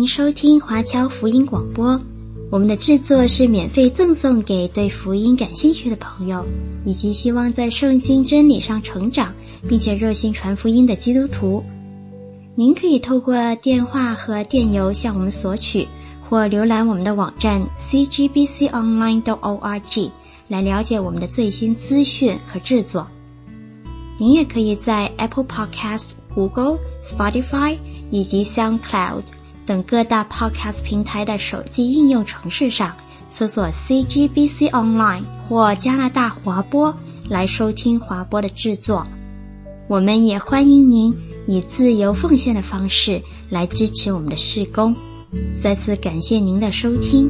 您收听华侨福音广播。我们的制作是免费赠送给对福音感兴趣的朋友，以及希望在圣经真理上成长，并且热心传福音的基督徒。您可以透过电话和电邮向我们索取，或浏览我们的网站 cgbconline.org 来了解我们的最新资讯和制作。您也可以在 Apple Podcast、Google、Spotify 以及 SoundCloud 等各大 Podcast 平台的手机应用程式上搜索 CGBC Online 或加拿大华播来收听华播的制作。我们也欢迎您以自由奉献的方式来支持我们的事工。再次感谢您的收听。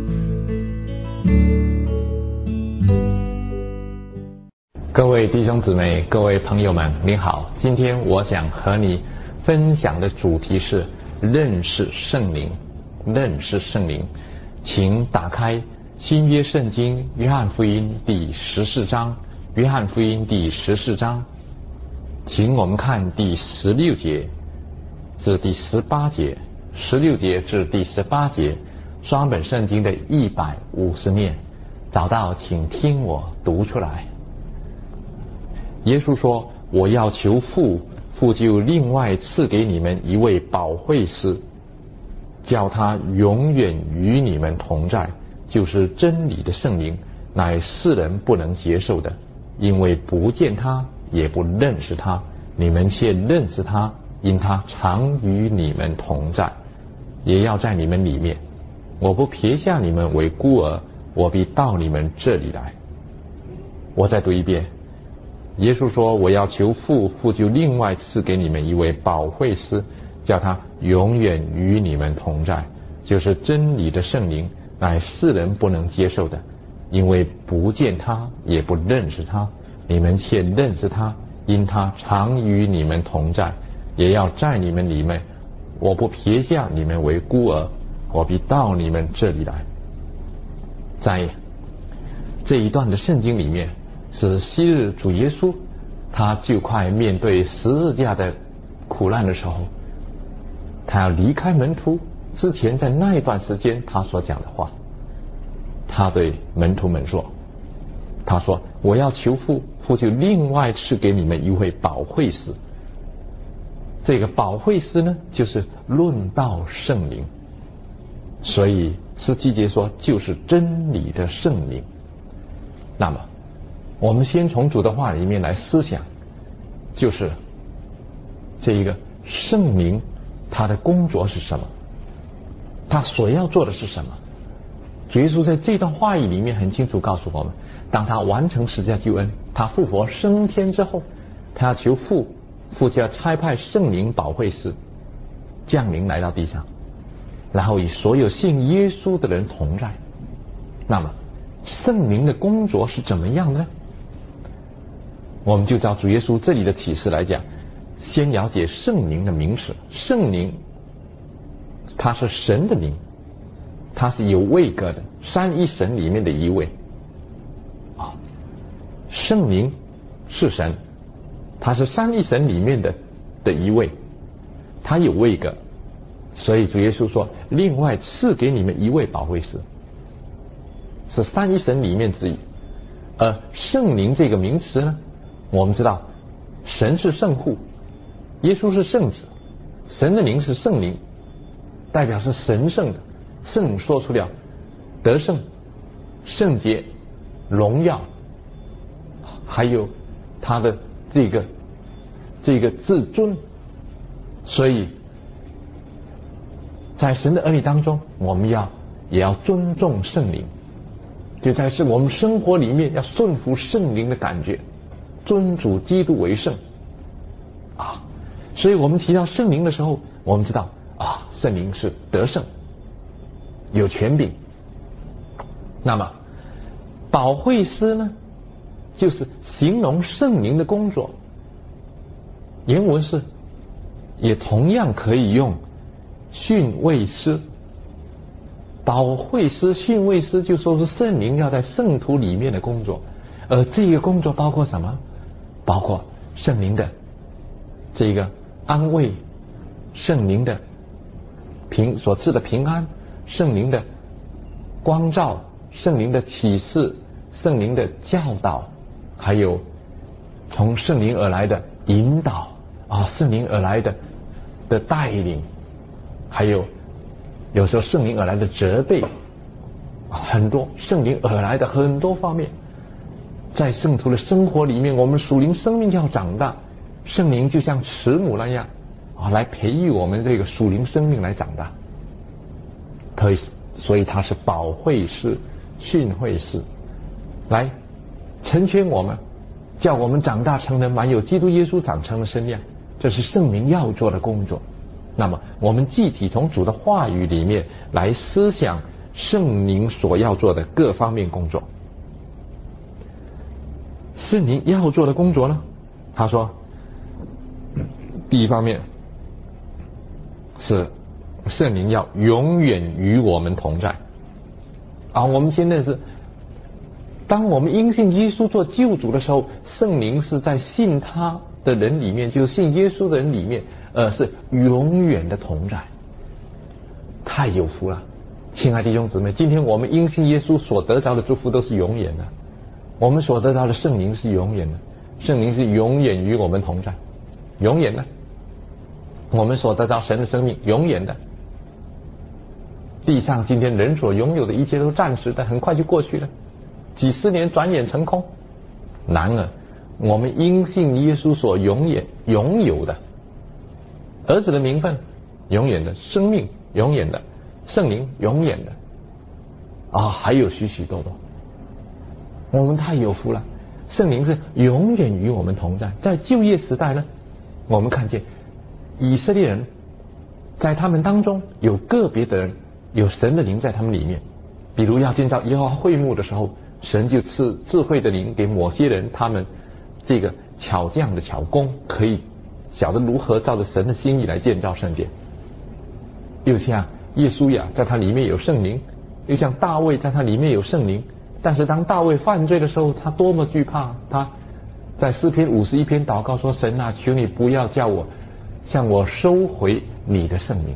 各位弟兄姊妹，各位朋友们，您好。今天我想和你分享的主题是认识圣灵。认识圣灵，请打开新约圣经约翰福音第14章。约翰福音第14章，请我们看第16节至第18节，16节至第18节，双本圣经的150面。找到请听我读出来。耶稣说，我要求父，父就另外赐给你们一位保惠师，叫他永远与你们同在，就是真理的圣灵，乃世人不能接受的，因为不见他，也不认识他，你们却认识他，因他常与你们同在，也要在你们里面。我不撇下你们为孤儿，我必到你们这里来。我再读一遍。耶稣说，我要求父，父就另外赐给你们一位保惠师，叫他永远与你们同在，就是真理的圣灵，乃世人不能接受的，因为不见他，也不认识他，你们却认识他，因他常与你们同在，也要在你们里面。我不撇下你们为孤儿，我必到你们这里来。在这一段的圣经里面，是昔日主耶稣他就快面对十字架的苦难的时候，他要离开门徒之前，在那一段时间他所讲的话。他对门徒们说，他说，我要求父，父就另外赐给你们一位保惠师。这个保惠师呢，就是论道圣灵，所以17节说就是真理的圣灵。那么我们先从主的话里面来思想，就是这一个圣灵他的工作是什么，他所要做的是什么。主耶稣在这段话语里面很清楚告诉我们，当他完成十字架救恩，他复活升天之后，他要求父，父就要差派圣灵保惠师降临来到地上，然后与所有信耶稣的人同在。那么圣灵的工作是怎么样的呢？我们就照主耶稣这里的启示来讲，先了解圣灵的名词。圣灵它是神的灵，它是有位格的，三一神里面的一位圣灵是神，它是三一神里面的一位，它有位格。所以主耶稣说，另外赐给你们一位保惠师，是三一神里面之一。而圣灵这个名词呢，我们知道神是圣父，耶稣是圣子，神的灵是圣灵，代表是神圣的。圣说出了得胜、圣洁、荣耀，还有他的这个至尊。所以在神的儿女当中，我们也要尊重圣灵，就在是我们生活里面要顺服圣灵的感觉，尊主基督为圣所以我们提到圣灵的时候，我们知道圣灵是得胜，有权柄。那么保惠师呢，就是形容圣灵的工作，原文是也同样可以用训慰师。保惠师、训慰师就说是圣灵要在圣徒里面的工作，而这个工作包括什么？包括圣灵的这个安慰，圣灵的所赐的平安，圣灵的光照，圣灵的启示，圣灵的教导，还有从圣灵而来的引导圣灵而来的带领，还有时候圣灵而来的责备，很多圣灵而来的很多方面。在圣徒的生活里面，我们属灵生命要长大，圣灵就像慈母那样来培育我们这个属灵生命来长大。所以他是保惠师、训诲师，来成全我们，叫我们长大成人，满有基督耶稣长成的身量。这是圣灵要做的工作。那么我们具体从主的话语里面来思想圣灵所要做的各方面工作。圣灵要做的工作呢，他说第一方面是圣灵要永远与我们同在。我们先认识，当我们因信耶稣做救主的时候，圣灵是在信他的人里面，就是信耶稣的人里面，是永远的同在。太有福了，亲爱的弟兄姊妹，今天我们因信耶稣所得着的祝福都是永远的，我们所得到的圣灵是永远的，圣灵是永远与我们同在，永远的。我们所得到神的生命永远的。地上今天人所拥有的一切都暂时的，很快就过去了，几十年转眼成空。然而我们因信耶稣所拥有的儿子的名分永远的，生命永远的，圣灵永远的还有许许多多。我们太有福了，圣灵是永远与我们同在。在旧约时代呢，我们看见以色列人在他们当中有个别的人有神的灵在他们里面，比如要建造耶和华会幕的时候，神就赐智慧的灵给某些人，他们这个巧匠的巧工可以晓得如何照着神的心意来建造圣殿。又像耶稣呀，在他里面有圣灵，又像大卫在他里面有圣灵。但是当大卫犯罪的时候，他多么惧怕，他在诗篇51篇祷告说，神啊，求你不要叫我向我收回你的圣灵。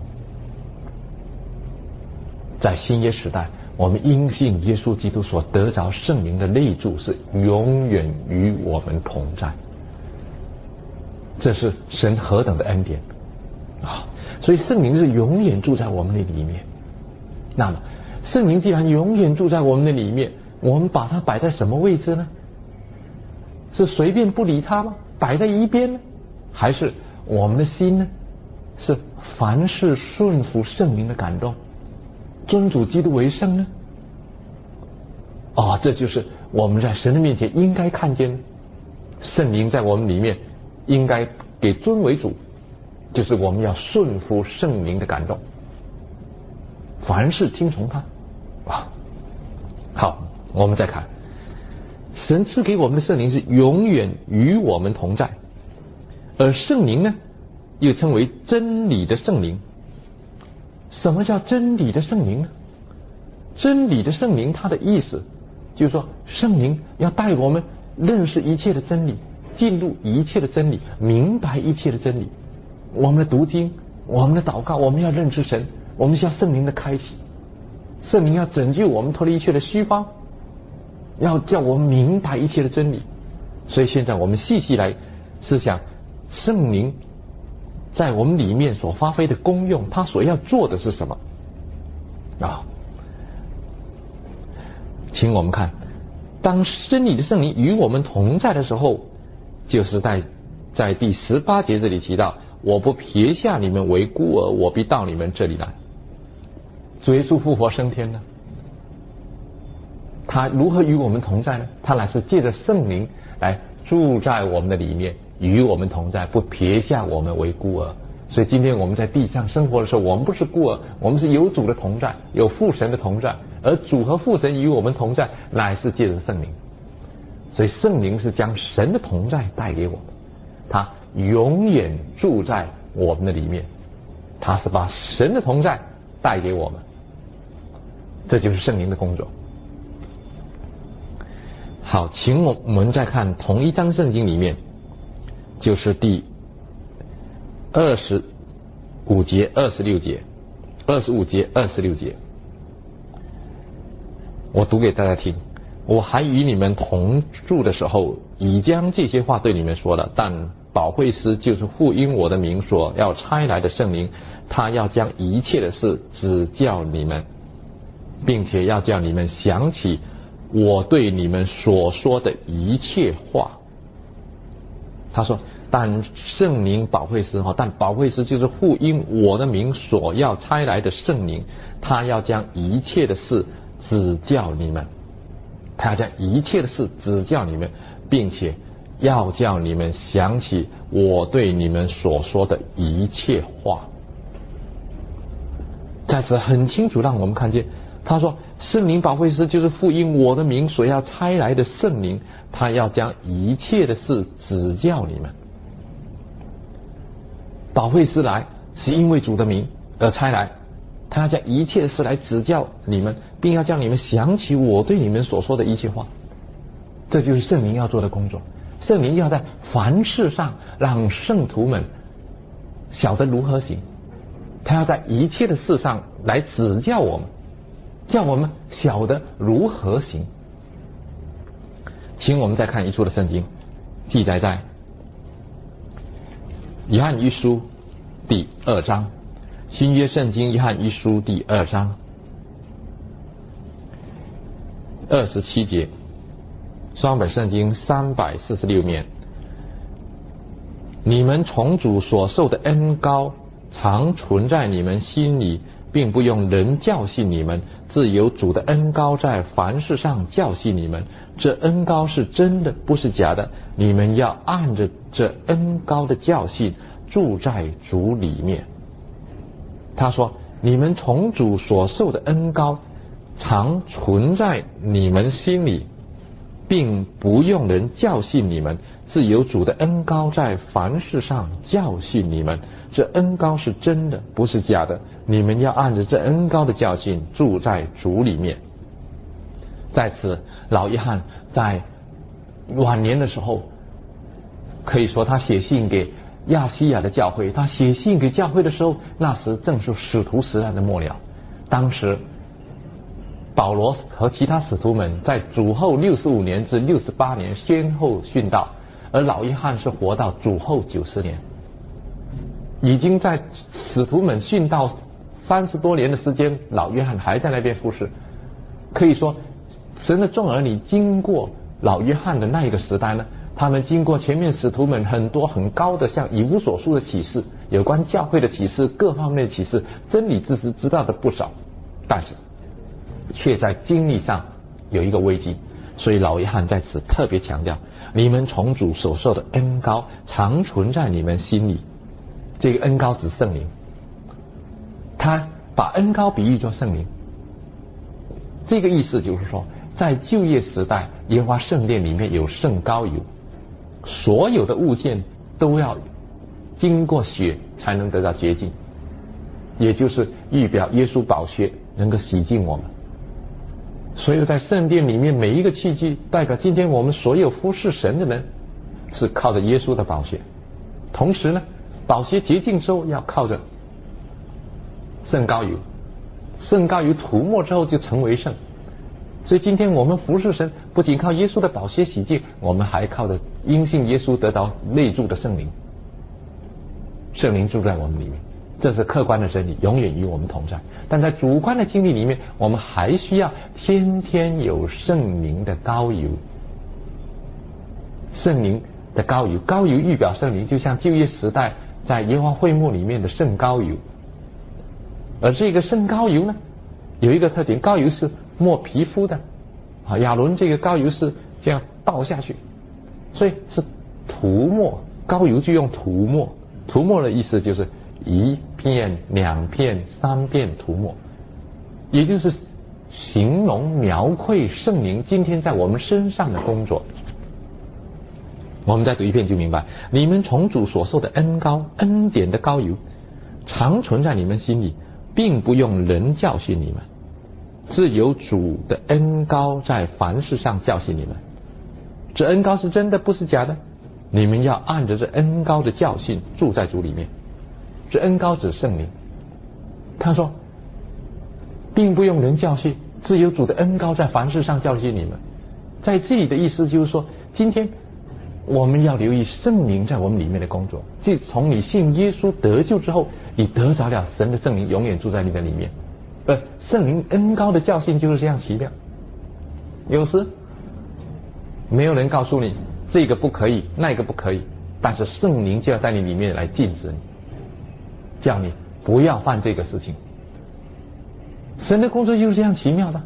在新约时代，我们因信耶稣基督所得着圣灵的内住是永远与我们同在，这是神何等的恩典所以圣灵是永远住在我们的里面。那么圣灵既然永远住在我们的里面，我们把它摆在什么位置呢？是随便不理它吗？摆在一边呢？还是我们的心呢是凡事顺服圣灵的感动，尊主基督为圣呢？这就是我们在神的面前应该看见的。圣灵在我们里面应该给尊为主，就是我们要顺服圣灵的感动，凡事听从他好，我们再看神赐给我们的圣灵是永远与我们同在，而圣灵呢又称为真理的圣灵。什么叫真理的圣灵呢？真理的圣灵它的意思就是说，圣灵要带我们认识一切的真理，进入一切的真理，明白一切的真理。我们的读经，我们的祷告，我们要认识神，我们需要圣灵的开启。圣灵要拯救我们脱离一切的虚方，要叫我们明白一切的真理。所以现在我们细细来思想圣灵在我们里面所发挥的功用，他所要做的是什么请我们看，当真理的圣灵与我们同在的时候，就是在第18节这里提到，我不撇下你们为孤儿，我必到你们这里来。主耶稣复活升天呢，他如何与我们同在呢？他乃是借着圣灵来住在我们的里面，与我们同在，不撇下我们为孤儿。所以今天我们在地上生活的时候，我们不是孤儿，我们是有主的同在，有父神的同在，而主和父神与我们同在，乃是借着圣灵。所以圣灵是将神的同在带给我们，他永远住在我们的里面，他是把神的同在带给我们，这就是圣灵的工作。好，请我们再看同一章圣经里面，就是第25节、26节、 25节、26节，我读给大家听。我还与你们同住的时候，已将这些话对你们说了，但保惠师就是父因我的名所要差来的圣灵，他要将一切的事指教你们，并且要叫你们想起我对你们所说的一切话。他说但圣灵保惠师，但保惠师就是父因我的名所要差来的圣灵，他要将一切的事指教你们，他要将一切的事指教你们，并且要叫你们想起我对你们所说的一切话。在此很清楚让我们看见，他说圣灵保惠师就是父因我的名所要差来的圣灵，他要将一切的事指教你们。保惠师来是因为主的名而差来，他要将一切的事来指教你们，并要叫你们想起我对你们所说的一切话。这就是圣灵要做的工作。圣灵要在凡事上让圣徒们晓得如何行，他要在一切的事上来指教我们，叫我们晓得如何行。请我们再看一处的圣经，记载在约翰一书第2章，新约圣经约翰一书第2章27节，双本圣经346面。你们从主所受的恩膏常存在你们心里，并不用人教训你们，自有主的恩膏在凡事上教训你们。这恩膏是真的，不是假的。你们要按着这恩膏的教训住在主里面。他说你们从主所受的恩膏常存在你们心里，并不用人教训你们，自有主的恩膏在凡事上教训你们。这恩膏是真的，不是假的。你们要按着这恩膏的教训住在主里面。在此，老约翰在晚年的时候，可以说他写信给亚细亚的教会，他写信给教会的时候，那时正是使徒时代的末了。当时保罗和其他使徒们在主后65年至68年先后殉道，而老约翰是活到主后90年，已经在使徒们殉道30多年的时间，老约翰还在那边服侍。可以说神的众儿女经过老约翰的那一个时代呢，他们经过前面使徒们很多很高的像以弗所书的启示，有关教会的启示，各方面的启示，真理知识知道的不少，但是却在经历上有一个危机。所以老约翰在此特别强调，你们从主所受的恩膏常存在你们心里。这个恩膏指圣灵，他把恩膏比喻作圣灵。这个意思就是说，在旧约时代，耶和华圣殿里面有圣膏油，所有的物件都要经过血才能得到洁净，也就是预表耶稣宝血能够洗净我们。所以在圣殿里面每一个器具，代表今天我们所有服侍神的人是靠着耶稣的宝血，同时呢，宝血洁净之后要靠着圣膏油，圣膏油涂抹之后就成为圣。所以今天我们服侍神，不仅靠耶稣的宝血洗净，我们还靠着因信耶稣得到内住的圣灵，圣灵住在我们里面，这是客观的真理，永远与我们同在。但在主观的经历里面，我们还需要天天有圣灵的膏油。圣灵的膏油，膏油预表圣灵，就像旧约时代在耶和华会幕里面的圣膏油。而这个圣膏油呢，有一个特点，膏油是抹皮肤的，亚伦这个膏油是这样倒下去，所以是涂抹，膏油就用涂抹。涂抹的意思就是1片、2片、3片涂抹，也就是形容描绘圣灵今天在我们身上的工作。我们再读一遍就明白，你们从主所受的恩膏，恩典的膏油常存在你们心里，并不用人教训你们，是有主的恩膏在凡事上教训你们。这恩膏是真的，不是假的。你们要按着这恩膏的教训住在主里面。这恩膏指圣灵。他说并不用人教训，自有主的恩膏在凡事上教训你们。在这里的意思就是说，今天我们要留意圣灵在我们里面的工作。自从你信耶稣得救之后，你得着了神的圣灵，永远住在你的里面。圣灵恩膏的教训就是这样奇妙。有时没有人告诉你这个不可以，那个不可以，但是圣灵就要在你里面来禁止你，叫你不要犯这个事情。神的工作就是这样奇妙的。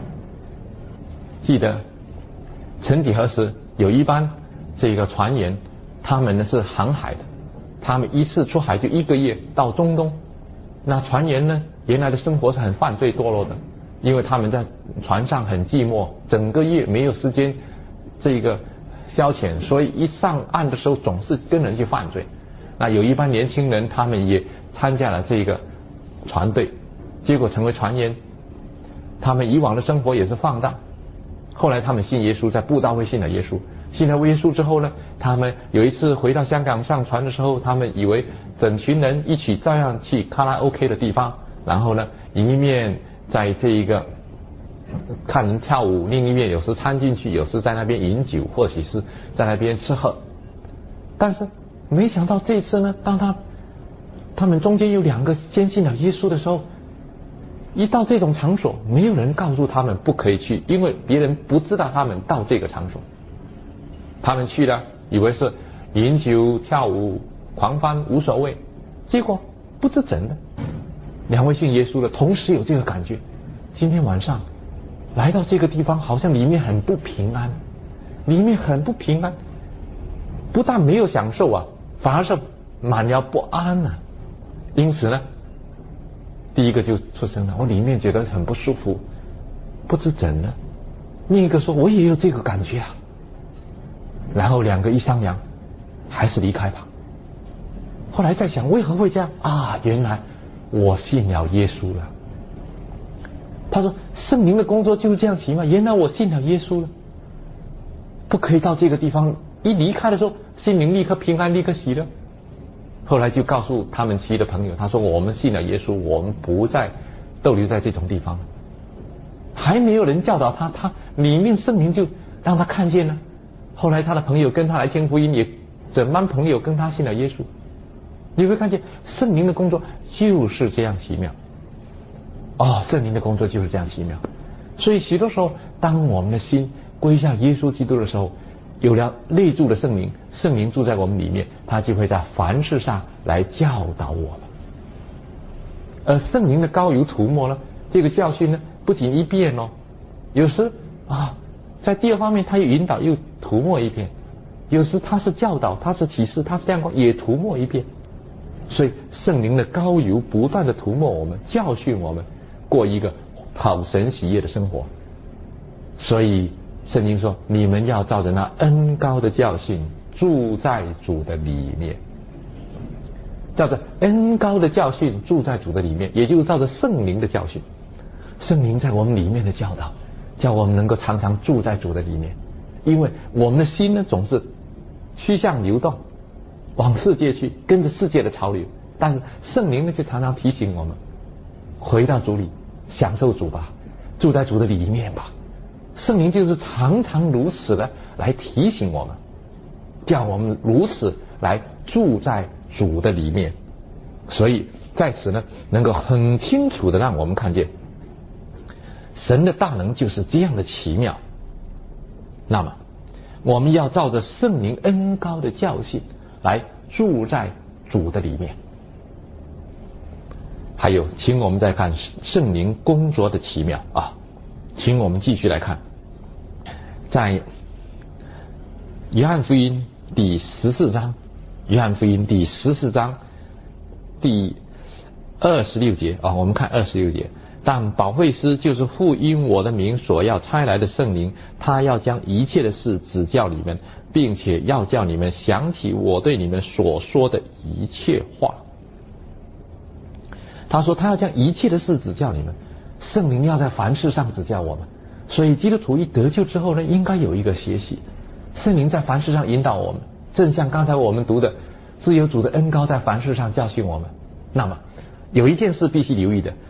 记得曾几何时有一班这个船员，他们呢是航海的，他们一次出海就1个月到中东。那船员呢原来的生活是很犯罪堕落的，因为他们在船上很寂寞，整个月没有时间这个消遣，所以一上岸的时候总是跟人去犯罪。那有一班年轻人，他们也参加了这个船队，结果成为船员。他们以往的生活也是放荡，后来他们信耶稣，在布道会信了耶稣。信了耶稣之后呢，他们有一次回到香港上船的时候，他们以为整群人一起照样去卡拉 OK 的地方，然后呢一面在这一个看人跳舞，另一面有时掺进去，有时在那边饮酒，或许是在那边吃喝。但是没想到这次呢，当他们中间有2个先信了耶稣的时候，一到这种场所，没有人告诉他们不可以去，因为别人不知道他们到这个场所。他们去了，以为是饮酒跳舞狂欢无所谓，结果不知怎的，2位信耶稣的同时有这个感觉，今天晚上来到这个地方，好像里面很不平安，不但没有享受啊，反而是满了不安啊。因此呢，第一个就出声了，我里面觉得很不舒服，不知怎的。另一个说，我也有这个感觉啊。然后2个一商量，还是离开吧。后来再想，为何会这样啊？原来我信了耶稣了。他说，圣灵的工作就是这样奇妙，原来我信了耶稣了。不可以到这个地方，一离开的时候，心灵立刻平安，立刻喜乐。后来就告诉他们其余的朋友，他说，我们信了耶稣，我们不再逗留在这种地方了。还没有人教导他，他里面圣灵就让他看见了。后来他的朋友跟他来听福音，也整班朋友跟他信了耶稣。你会看见圣灵的工作就是这样奇妙。圣灵的工作就是这样奇妙。所以许多时候，当我们的心归向耶稣基督的时候，有了内住的圣灵，圣灵住在我们里面，他就会在凡事上来教导我们。而圣灵的膏油涂抹呢，这个教训呢，不仅一遍有时在第2方面，他又引导又涂抹一遍，有时他是教导，他是启示，他是亮光，也涂抹一遍。所以圣灵的膏油不断的涂抹我们，教训我们过一个讨神喜悦的生活。所以圣经说，你们要照着那恩膏的教训住在主的里面。照着恩膏的教训住在主的里面，也就是照着圣灵的教训，圣灵在我们里面的教导，叫我们能够常常住在主的里面。因为我们的心呢，总是趋向流动，往世界去，跟着世界的潮流。但是圣灵呢，就常常提醒我们，回到主里，享受主吧，住在主的里面吧。圣灵就是常常如此的来提醒我们，叫我们如此来住在主的里面。所以在此呢，能够很清楚的让我们看见神的大能就是这样的奇妙。那么我们要照着圣灵恩膏的教训来住在主的里面。还有，请我们再看圣灵工作的奇妙请我们继续来看，在约翰福音第14章，约翰福音第14章第26节我们看26节。但保惠师就是父因我的名所要差来的圣灵，他要将一切的事指教你们，并且要叫你们想起我对你们所说的一切话。他说他要将一切的事指教你们，圣灵要在凡事上指教我们。所以基督徒一得救之后呢，应该有一个学习，圣灵在凡事上引导我们，正像刚才我们读的，自有主的恩膏在凡事上教训我们。那么有一件事必须留意的，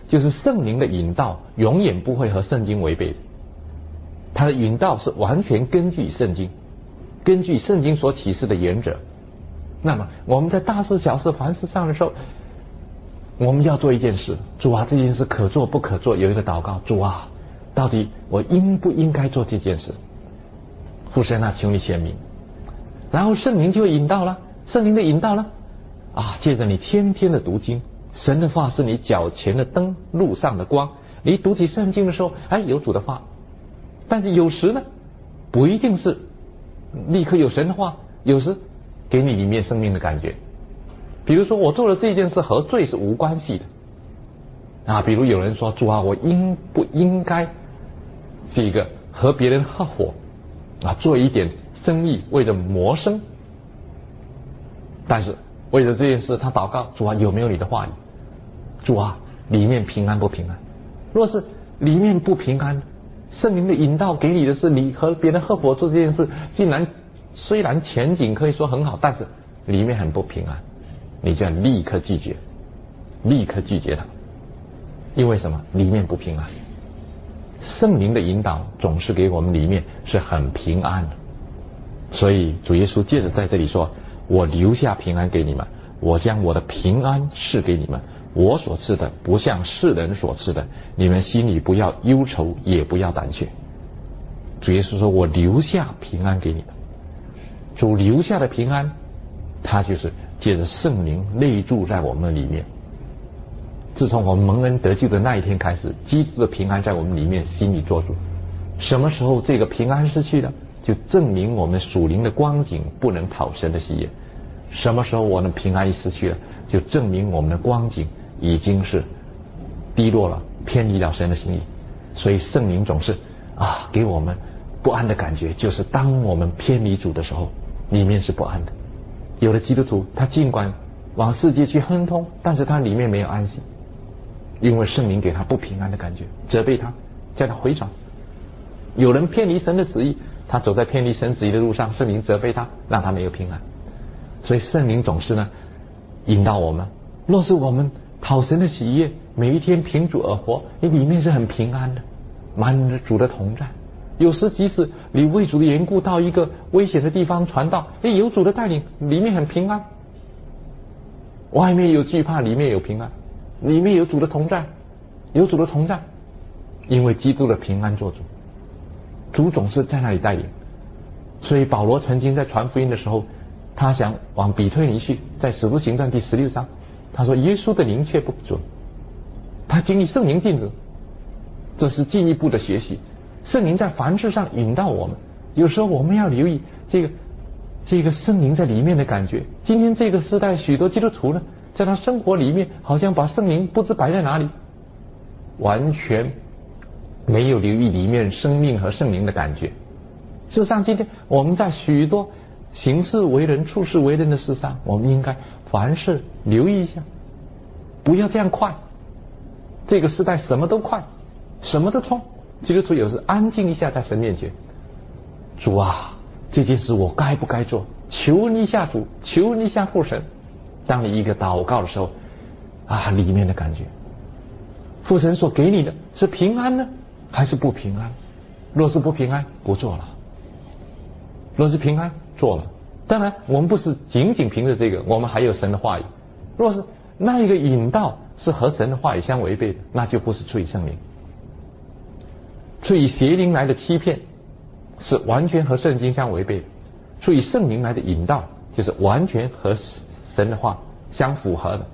就是圣灵的引导永远不会和圣经违背的，他的引导是完全根据圣经，根据圣经所启示的原则。那么我们在大事小事凡事上的时候，我们要做一件事，主啊，这件事可做不可做，有一个祷告，主啊，到底我应不应该做这件事？父神啊，求你显明。然后圣灵就会引导了，圣灵的引导了借着你天天的读经，神的话是你脚前的灯，路上的光。你读起圣经的时候，有主的话，但是有时呢，不一定是立刻有神的话，有时给你里面生命的感觉。比如说我做了这件事和罪是无关系的比如有人说，主啊，我应不应该和别人合伙做一点生意，为了谋生？但是为了这件事他祷告，主啊，有没有你的话语？主啊，里面平安不平安？若是里面不平安，圣灵的引导给你的是你和别人合伙做这件事，竟然虽然前景可以说很好，但是里面很不平安，你就要立刻拒绝，立刻拒绝它。因为什么？里面不平安。圣灵的引导总是给我们里面是很平安的，所以主耶稣接着在这里说，我留下平安给你们，我将我的平安赐给你们，我所赐的不像世人所赐的，你们心里不要忧愁，也不要胆怯。主耶稣说，我留下平安给你们。主留下的平安，他就是借着圣灵内住在我们里面。自从我们蒙恩得救的那一天开始，基督的平安在我们里面心里做主。什么时候这个平安失去了，就证明我们属灵的光景不能讨神的喜悦。什么时候我们平安一失去了，就证明我们的光景已经是低落了，偏离了神的心意。所以圣灵总是给我们不安的感觉，就是当我们偏离主的时候，里面是不安的。有的基督徒他尽管往世界去亨通，但是他里面没有安息，因为圣灵给他不平安的感觉，责备他，叫他回转。有人偏离神的旨意，他走在偏离神旨意的路上，圣灵责备他，让他没有平安。所以圣灵总是呢引导我们，若是我们讨神的喜悦，每一天凭主而活，你里面是很平安的，满着主的同在。有时即使你为主的缘故到一个危险的地方传道，有主的带领，里面很平安。外面有惧怕，里面有平安，里面有主的同在，有主的同在，因为基督的平安做主，主总是在那里带领。所以保罗曾经在传福音的时候，他想往比推尼去，在使徒行传第16章，他说耶稣的灵却不准，他经历圣灵禁止，这是进一步的学习。圣灵在凡事上引导我们，有时候我们要留意这个圣灵在里面的感觉。今天这个时代许多基督徒呢，在他生活里面好像把圣灵不知摆在哪里，完全没有留意里面生命和圣灵的感觉。事实上今天我们在许多行事为人处事为人的事上，我们应该凡事留意一下，不要这样快。这个时代什么都快，什么都冲。基督徒有时安静一下，在神面前，主啊，这件事我该不该做？求你一下主，求你一下父神。当你一个祷告的时候里面的感觉，父神所给你的是平安呢，还是不平安？若是不平安，不做了；若是平安，做了。当然我们不是仅仅凭着这个，我们还有神的话语。若是那一个引导是和神的话语相违背的，那就不是出于圣灵。出于邪灵来的欺骗是完全和圣经相违背的，出于圣灵来的引导就是完全和神的话相符合的。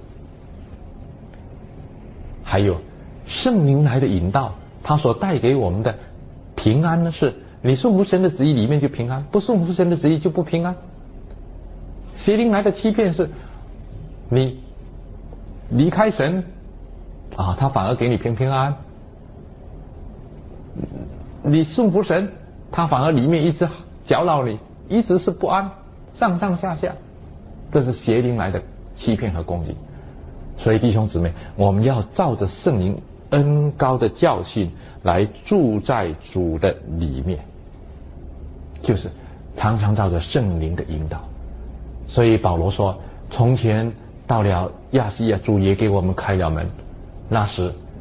还有圣灵来的引导，它所带给我们的平安呢，是你顺服神的旨意里面就平安，不顺服神的旨意就不平安。邪灵来的欺骗是你离开神他反而给你平安，你顺服神，他反而里面一直搅扰你，一直是不安，上上下下，这是邪灵来的欺骗和攻击。所以弟兄姊妹，我们要照着圣灵恩膏的教训来住在主的里面，就是常常照着圣灵的引导。所以保罗说，从前到了亚细亚，主也给我们开了门，那时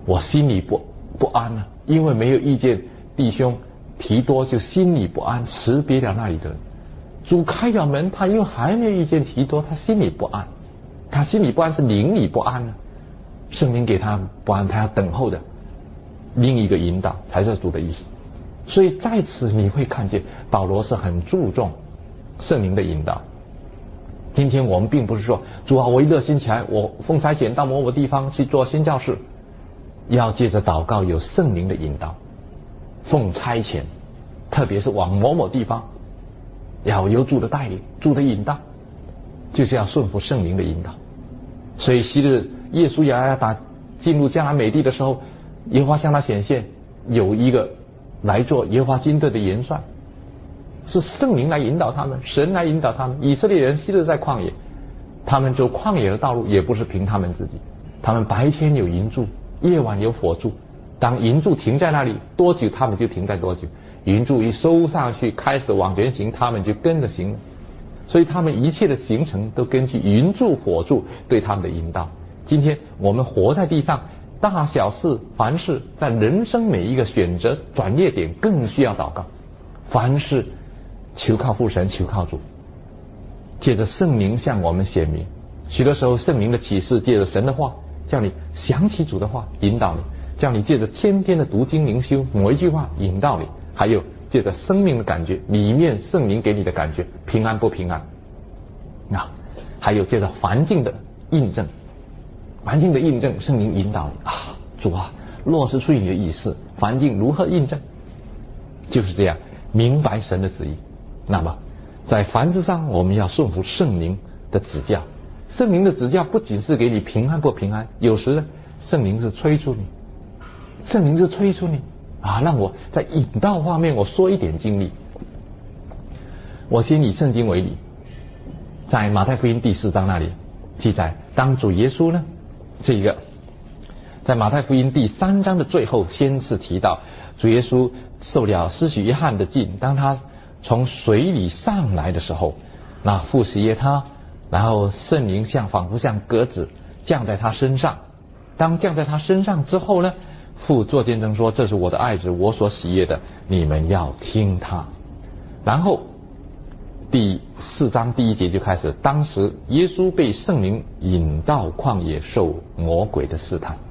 我心里不安了，因为没有遇见弟兄提多，就心里不安，辞别了那里的人。主开了门，他又还没有遇见提多，他心里不安，他心里不安是灵里不安了。圣灵给他不安，他要等候的另一个引导，才是主的意思。所以在此你会看见保罗是很注重圣灵的引导。今天我们并不是说主啊，我一热心起来，我奉差遣到某某地方去做宣教士，要借着祷告有圣灵的引导，奉差遣，特别是往某某地方，要有主的带领，主的引导，就是要顺服圣灵的引导。所以昔日耶稣亚打进入迦南美地的时候，耶和华向他显现，有一个来做耶和华军队的元帅，是圣灵来引导他们，神来引导他们。以色列人昔日在旷野，他们走旷野的道路也不是凭他们自己，他们白天有云柱，夜晚有火柱，当云柱停在那里多久，他们就停在多久，云柱一收上去开始往前行，他们就跟着行了。所以他们一切的行程都根据云柱火柱对他们的引导。今天我们活在地上，大小事凡事，在人生每一个选择转捩点更需要祷告。凡事求靠父神，求靠主，借着圣灵向我们显明。许多时候圣灵的启示借着神的话，叫你想起主的话引导你，叫你借着天天的读经灵修，某一句话引导你，还有借着生命的感觉里面圣灵给你的感觉平安不平安，还有借着环境的印证，环境的印证，圣灵引导你啊，主啊，若是出于你的意思，环境如何印证？就是这样明白神的旨意。那么在凡事上我们要顺服圣灵的指教。圣灵的指教不仅是给你平安不平安，有时呢圣灵是催促你，圣灵是催促你让我在引导方面我说一点经历。我先以圣经为例，在马太福音第4章那里记载，当主耶稣呢在马太福音第3章的最后先是提到主耶稣受了施洗约翰的浸，当他从水里上来的时候，那父喜悦他，然后圣灵仿佛像鸽子降在他身上。当降在他身上之后呢，父作见证说，这是我的爱子，我所喜悦的，你们要听他。然后第4章第1节就开始，当时耶稣被圣灵引到旷野受魔鬼的试探。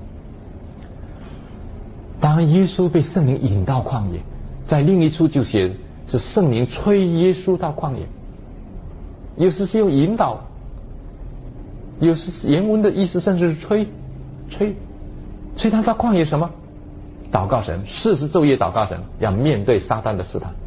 当耶稣被圣灵引到旷野，在另一处就写是圣灵催耶稣到旷野，有时是用引导，有时原文的意思甚至是催他到旷野什么？祷告神，40昼夜祷告神，要面对撒旦的试探。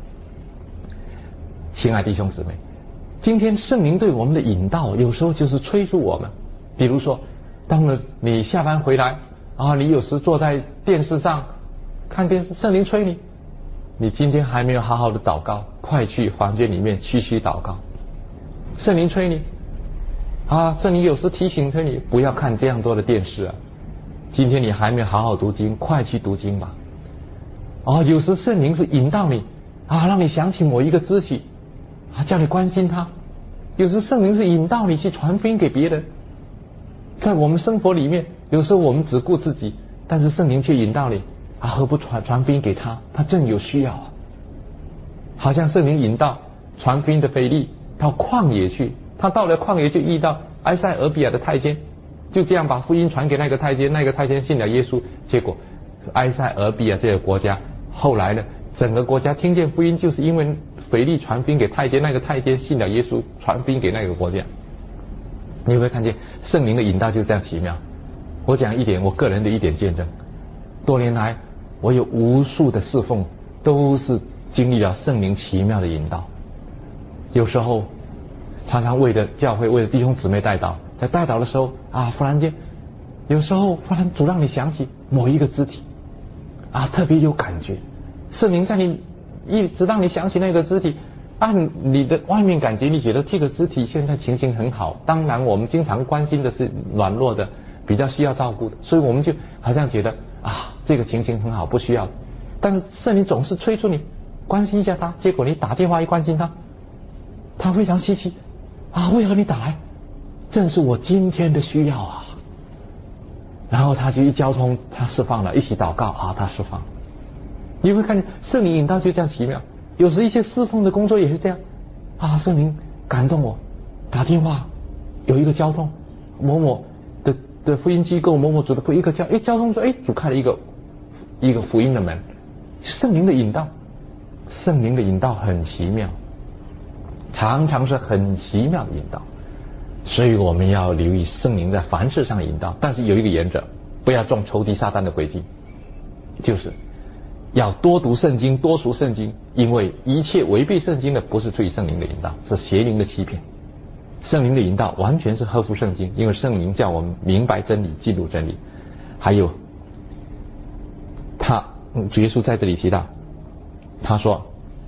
亲爱弟兄姊妹，今天圣灵对我们的引导有时候就是催促我们。比如说当你下班回来你有时坐在电视上看电视，圣灵催你今天还没有好好的祷告，快去房间里面继续祷告。圣灵催你圣灵有时提醒着你不要看这样多的电视今天你还没有好好读经，快去读经吧。有时圣灵是引导你让你想起某一个肢体叫你关心他。有时圣灵是引导你去传福音给别人。在我们生活里面，有时候我们只顾自己，但是圣灵却引导你何不传福音给他，他正有需要好像圣灵引导传福音的腓力到旷野去，他到了旷野就遇到埃塞俄比亚的太监，就这样把福音传给那个太监，那个太监信了耶稣。结果埃塞俄比亚这个国家后来呢，整个国家听见福音，就是因为腓力传福音给太监，那个太监信了耶稣，传福音给那个国家。你会看见圣灵的引导就这样奇妙。我讲一点我个人的一点见证，多年来我有无数的侍奉都是经历了圣灵奇妙的引导。有时候常常为了教会，为了弟兄姊妹带祷，在带祷的时候忽然间有时候忽然主让你想起某一个肢体特别有感觉，圣灵在你一直让你想起那个肢体按你的外面感觉，你觉得这个肢体现在情形很好。当然我们经常关心的是软弱的，比较需要照顾的，所以我们就好像觉得这个情形很好，不需要。但是圣灵总是催促你关心一下他，结果你打电话一关心他，他非常稀奇为何你打来？正是我今天的需要然后他就一交通，他释放了，一起祷告啊，他释放。你会看见圣灵引导就这样奇妙。有时一些侍奉的工作也是这样啊，圣灵感动我，打电话有一个交通，某某的福音机构，某某主的福音一个交通说，主开了一个福音的门，圣灵的引导，圣灵的引导很奇妙，常常是很奇妙的引导。所以我们要留意圣灵在凡事上引导，但是有一个原则，不要中仇敌撒旦的诡计，就是要多读圣经，多读圣经，因为一切违背圣经的不是出于圣灵的引导，是邪灵的欺骗。圣灵的引导完全是合乎圣经，因为圣灵叫我们明白真理，进入真理。还有主耶稣在这里提到，他说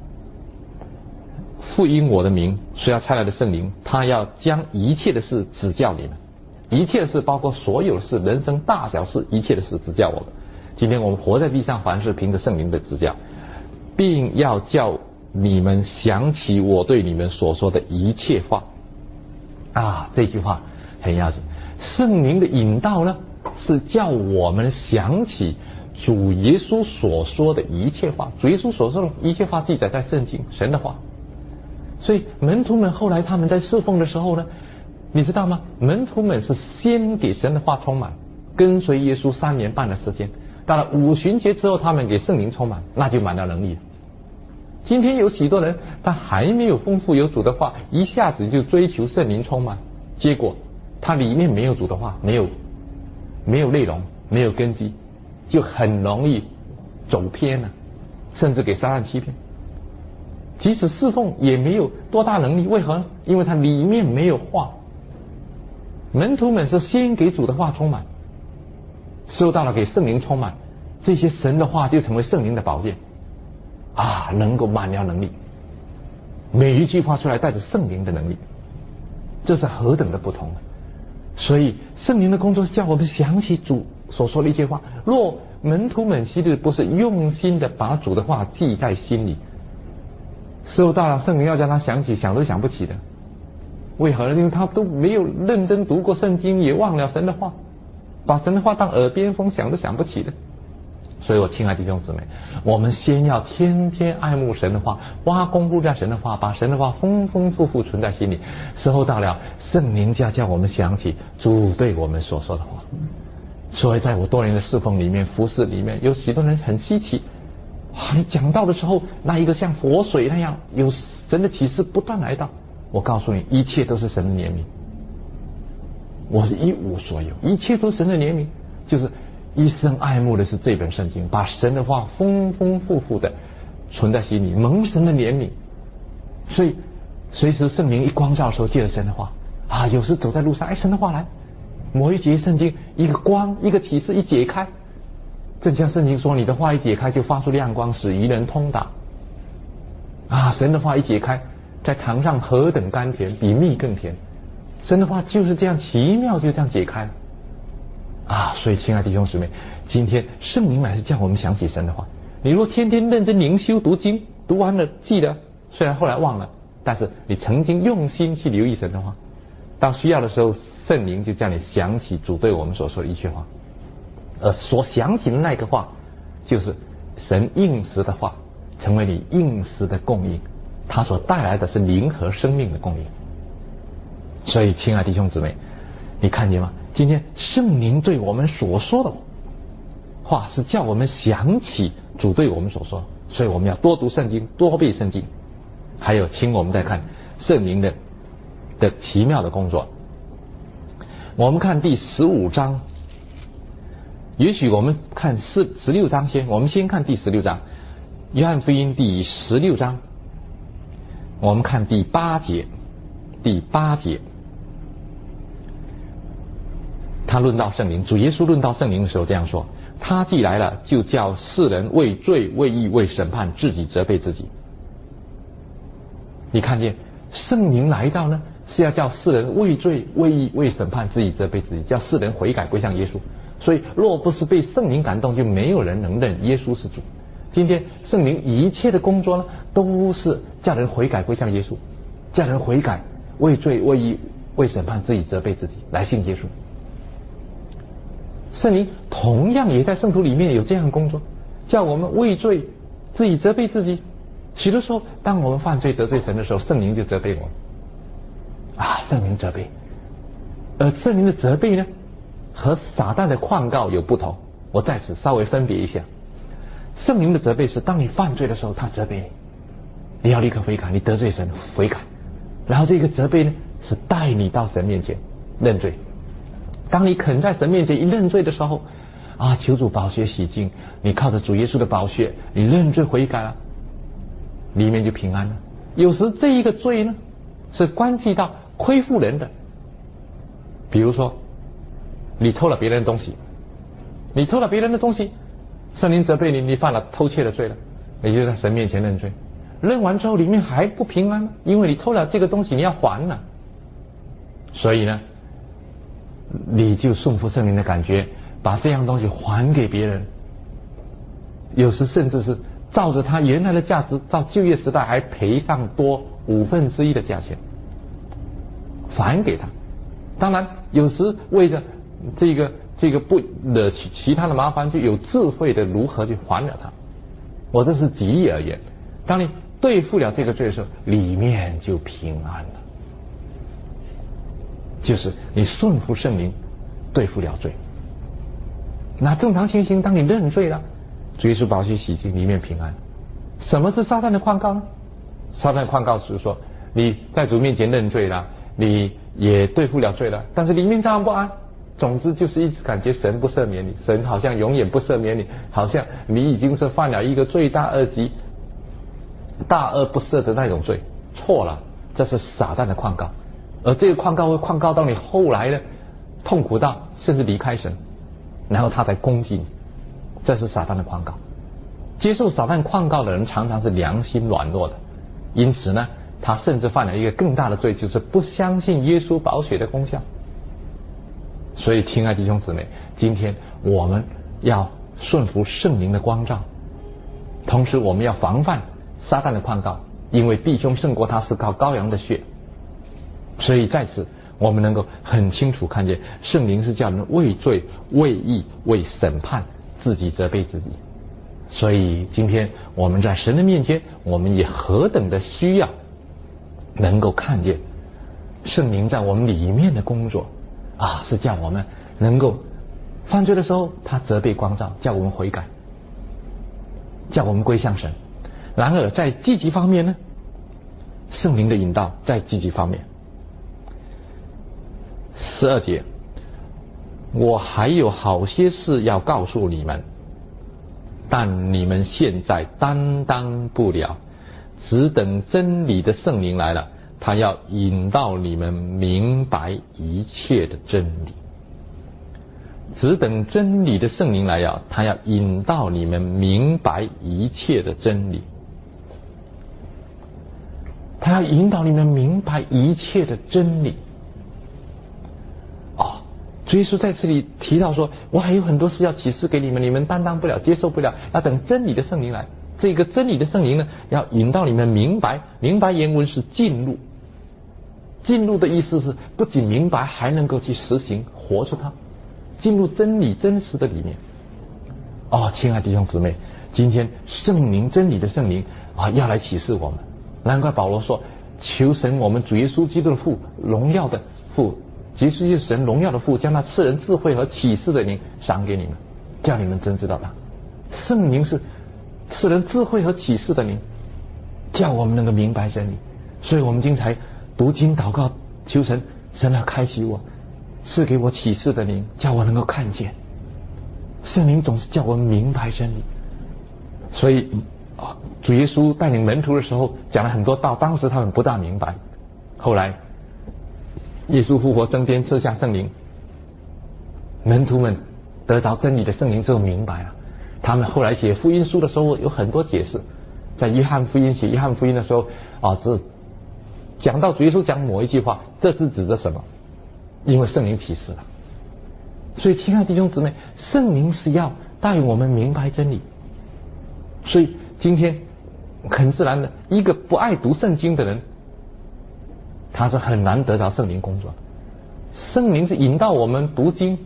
父因我的名所要差来的圣灵，他要将一切的事指教你们，一切的事包括所有的事，人生大小事，一切的事指教我们。今天我们活在地上，凡事凭着圣灵的指教，并要叫你们想起我对你们所说的一切话啊，这句话很要紧。圣灵的引导呢，是叫我们想起主耶稣所说的一切话。主耶稣所说的一切话记载在圣经，神的话。所以门徒们后来他们在侍奉的时候呢，你知道吗？门徒们是先给神的话充满，跟随耶稣3年半的时间，到了5旬节之后，他们给圣灵充满，那就满了能力了。今天有许多人他还没有丰富有主的话，一下子就追求圣灵充满，结果他里面没有主的话，没有内容，没有根基，就很容易走偏了，甚至给撒旦欺骗。即使侍奉也没有多大能力，为何呢？因为他里面没有话。门徒们是先给主的话充满，收到了给圣灵充满，这些神的话就成为圣灵的宝剑啊，能够满了能力，每一句话出来带着圣灵的能力，这是何等的不同。所以圣灵的工作是叫我们想起主所说的一些话。若门徒们其实不是用心的把主的话记在心里，收到了圣灵要叫他想起，想都想不起的。为何呢？因为他都没有认真读过圣经，也忘了神的话，把神的话当耳边风，想都想不起的。所以我亲爱的弟兄姊妹，我们先要天天爱慕神的话，花功夫在神的话，把神的话丰丰富富存在心里。时候到了，圣灵就要叫我们想起主对我们所说的话。所以在我多年的侍奉里面，服事里面，有许多人很稀奇你讲道的时候，那一个像活水那样，有神的启示不断来到。我告诉你，一切都是神的怜悯，我是一无所有，一切都是神的怜悯，就是一生爱慕的是这本圣经，把神的话丰丰富富的存在心里，蒙神的怜悯。所以随时圣灵一光照的时候，借着神的话有时走在路上，神的话来，某一节圣经一个光，一个启示一解开，正像圣经说，你的话一解开就发出亮光，使愚人通达神的话一解开，在堂上何等甘甜，比蜜更甜。神的话就是这样奇妙，就这样解开所以亲爱的弟兄姊妹，今天圣灵乃是叫我们想起神的话。你若天天认真灵修读经，读完了记得，虽然后来忘了，但是你曾经用心去留意神的话，到需要的时候，圣灵就叫你想起主对我们所说的一句话，而所想起的那个话，就是神应时的话，成为你应时的供应，它所带来的是灵和生命的供应。所以亲爱的弟兄姊妹，你看见吗？今天圣灵对我们所说的话是叫我们想起主对我们所说，所以我们要多读圣经，多背圣经。还有请我们再看圣灵的奇妙的工作。我们看第15章，也许我们看16章先，我们先看第16章，约翰福音第16章，我们看第8节，他论到圣灵，主耶稣论到圣灵的时候这样说，他既来了，就叫世人为罪为义为审判，自己责备自己。你看见圣灵来到呢，是要叫世人为罪为义为审判，自己责备自己，叫世人悔改归向耶稣。所以若不是被圣灵感动，就没有人能认耶稣是主。今天圣灵一切的工作呢，都是叫人悔改归向耶稣，叫人悔改为罪为义为审判，自己责备自己，来信耶稣。 圣灵同样也在圣徒里面有这样的工作，叫我们畏罪，自己责备自己。许多时候，当我们犯罪得罪神的时候，圣灵就责备我们。圣灵责备。而圣灵的责备呢，和撒旦的控告有不同。我在此稍微分别一下。圣灵的责备是当你犯罪的时候，他责备你，你要立刻悔改，你得罪神悔改。然后这个责备呢，是带你到神面前认罪。当你肯在神面前一认罪的时候，求主宝血洗净，你靠着主耶稣的宝血，你认罪悔改了，里面就平安了。有时这一个罪呢，是关系到亏负人的。比如说，你偷了别人的东西，圣灵责备你，你犯了偷窃的罪了，你就在神面前认罪。认完之后，里面还不平安，因为你偷了这个东西，你要还了。所以呢，你就顺服圣灵的感觉，把这样东西还给别人。有时甚至是照着他原来的价值，照旧约时代还赔上多1/5的价钱还给他。当然，有时为着这个不惹起其他的麻烦，就有智慧的如何去还了他。我这是举例而言。当你对付了这个罪的时候，里面就平安了。就是你顺服圣灵，对付了罪。那正常情形，当你认罪了，主耶稣宝血洗净，里面平安。什么是撒旦的控告呢？撒旦的控告是说，你在主面前认罪了，你也对付了罪了，但是里面照样不安。总之就是一直感觉神不赦免你，神好像永远不赦免你，好像你已经是犯了一个罪大恶极、大恶不赦的那种罪。错了，这是撒旦的控告。而这个控告会控告到你后来呢，痛苦到甚至离开神，然后他才攻击你。这是撒旦的控告。接受撒旦控告的人常常是良心软弱的，因此呢，他甚至犯了一个更大的罪，就是不相信耶稣宝血的功效。所以亲爱的弟兄姊妹，今天我们要顺服圣灵的光照，同时我们要防范撒旦的控告，因为弟兄胜过他是靠羔羊的血。所以在此我们能够很清楚看见，圣灵是叫人为罪、为义、为审判，自己责备自己。所以今天我们在神的面前，我们也何等的需要能够看见圣灵在我们里面的工作是叫我们能够犯罪的时候，他责备光照，叫我们悔改，叫我们归向神。然而在积极方面呢，圣灵的引导在积极方面。12节，我还有好些事要告诉你们，但你们现在担当不了，只等真理的圣灵来了，他要引导你们明白一切的真理。只等真理的圣灵来了，他要引导你们明白一切的真理。他要引导你们明白一切的真理。主耶稣在这里提到说，我还有很多事要启示给你们，你们担当不了，接受不了，要等真理的圣灵来。这个真理的圣灵呢，要引导你们明白。明白原文是进入，进入的意思是不仅明白，还能够去实行，活出它，进入真理真实的里面。亲爱的弟兄姊妹，今天圣灵真理的圣灵要来启示我们。难怪保罗说，求神我们主耶稣基督的父，荣耀的父，耶稣就是神荣耀的父，将他赐人智慧和启示的灵赏给你们，叫你们真知道他。圣灵是赐人智慧和启示的灵，叫我们能够明白真理。所以我们经常读经祷告，求神，神要开启我，赐给我启示的灵，叫我能够看见。圣灵总是叫我们明白真理。所以主耶稣带领门徒的时候讲了很多道，当时他们不大明白。后来耶稣复活升天，赐下圣灵，门徒们得到真理的圣灵之后明白了。他们后来写福音书的时候有很多解释。在约翰福音写约翰福音的时候只讲到主耶稣讲某一句话，这是指着什么？因为圣灵启示了。所以亲爱的弟兄姊妹，圣灵是要带我们明白真理。所以今天很自然的，一个不爱读圣经的人，他是很难得着圣灵工作的。圣灵是引导我们读经，